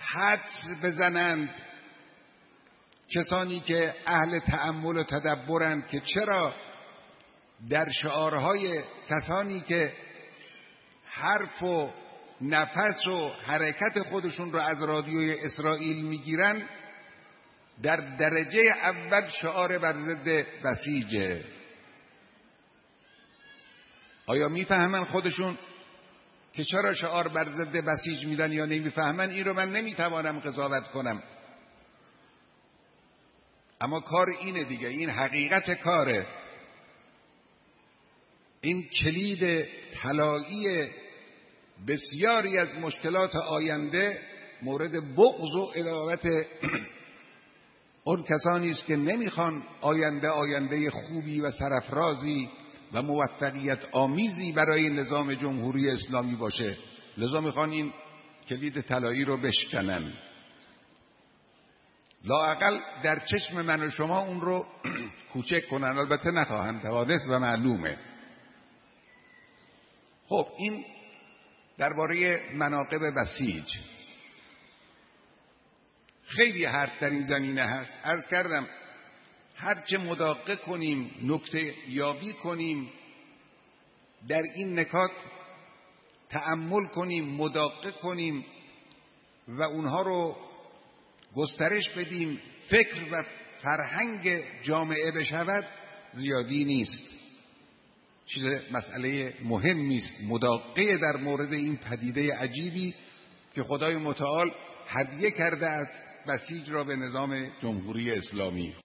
حدس بزنند کسانی که اهل تأمل و تدبرند که چرا در شعارهای کسانی که حرف و نفس و حرکت خودشون رو از رادیوی اسرائیل میگیرن در درجه اول شعار بر ضد بسیجه. آیا میفهمن خودشون که چرا شعار بر ضد بسیج میدن یا نمیفهمن؟ این رو من نمیتوانم قضاوت کنم، اما کار اینه دیگه، این حقیقت کاره. این کلید طلایی بسیاری از مشکلات آینده مورد بغض و عداوت اون کسانی است که نمیخوان آینده خوبی و سرافرازی و موفقیت آمیزی برای نظام جمهوری اسلامی باشه، لذا میخوان این کلید طلایی رو بشکنن. لااقل در چشم من و شما اون رو کوچک کنن، البته نخواهند توانست و معلومه. خب این درباره مناقب بسیج. خیلی حرف در این زمینه هست. عرض کردم هرچه مدقق کنیم، نکته یابی کنیم، در این نکات تأمل کنیم، مدقق کنیم و اونها رو گسترش بدیم، فکر و فرهنگ جامعه بشود، زیادی نیست. چیز مسئله مهمی است، مدقق در مورد این پدیده عجیبی که خدای متعال هدیه کرده از بسیج را به نظام جمهوری اسلامی.